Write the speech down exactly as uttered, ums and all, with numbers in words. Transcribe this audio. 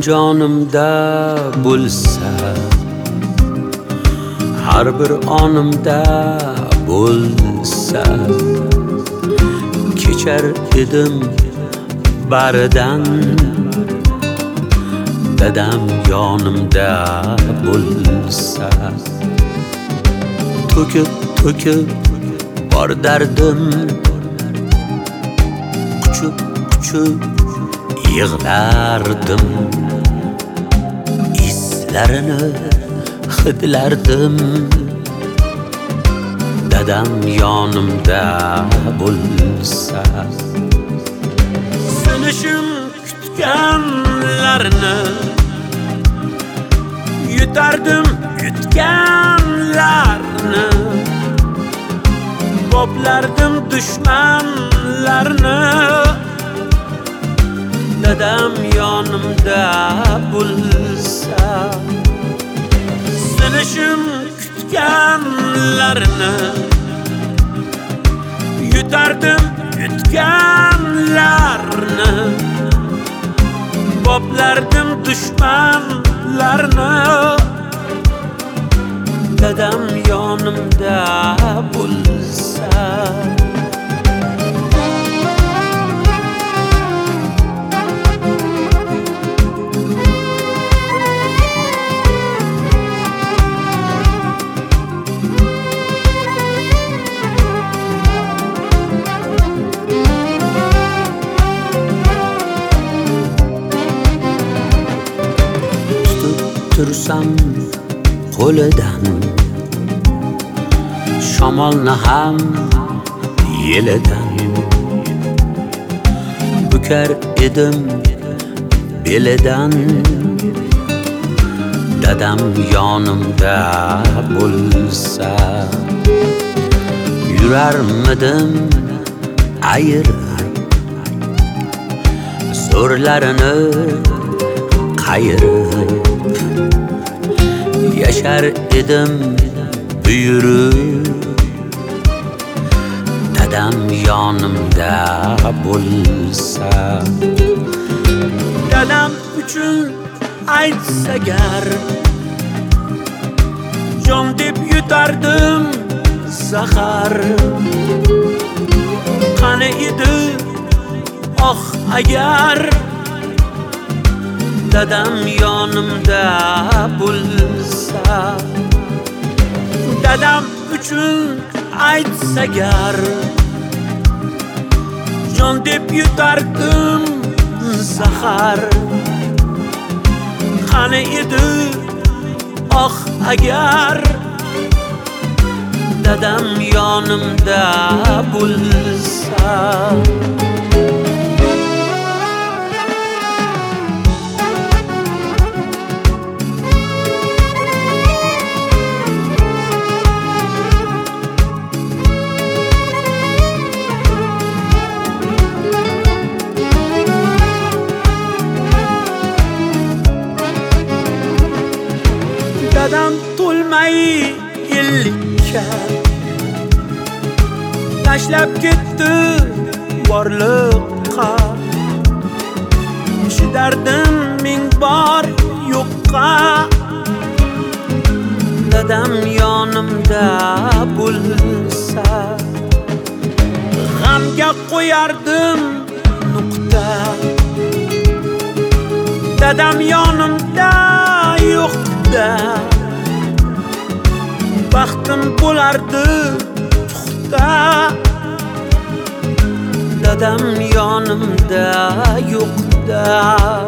jonimda bo'lsa, har bir onimda bo'lsa, kechar edim baridan. Dadam yonimda bo'lsa, to'kib to'kib bor dardim, quchib quchib yig'lardim. Islarini hidlardim. Dadam yonimda bo'lsa, sinishim kutganlarni yutardim, yutganlarni boplardim, dushmanlarni. Dadam yonimda bo'lsa, sinishim kutganlarni yutardim, yutganlarni boplardim, dushmanlarni. Dadam yonimda bo'lsa, tursam qo'lidan, shamolni ham yelidan bukar edim belidan. Dadam yonimda bo'lsa, yurarmidim ayirib, zo'rlarini qayirib. Yashar edim buyurib, dadam yonimda bo'lsa. Dadam uchun aytsa gar, jon deb yutardim zahar. Qani edi oh agar, dadam yonimda bo'lsa. Dadam uchun aytsa gar, jon deb yutardim zahar. Qani edi oh agar, dadam yonimda bo'lsa. Dadam to'lmay ellikka tashlab ketdi borliqqa. Chidardim ming bor yo'qqa. Dadam yonimda bo'lsa, g'amga qo'yardim nuqta. Dadam yonimda yo'qda, baxtim bo'lardi puxta. Dadam yonimda yo'qda.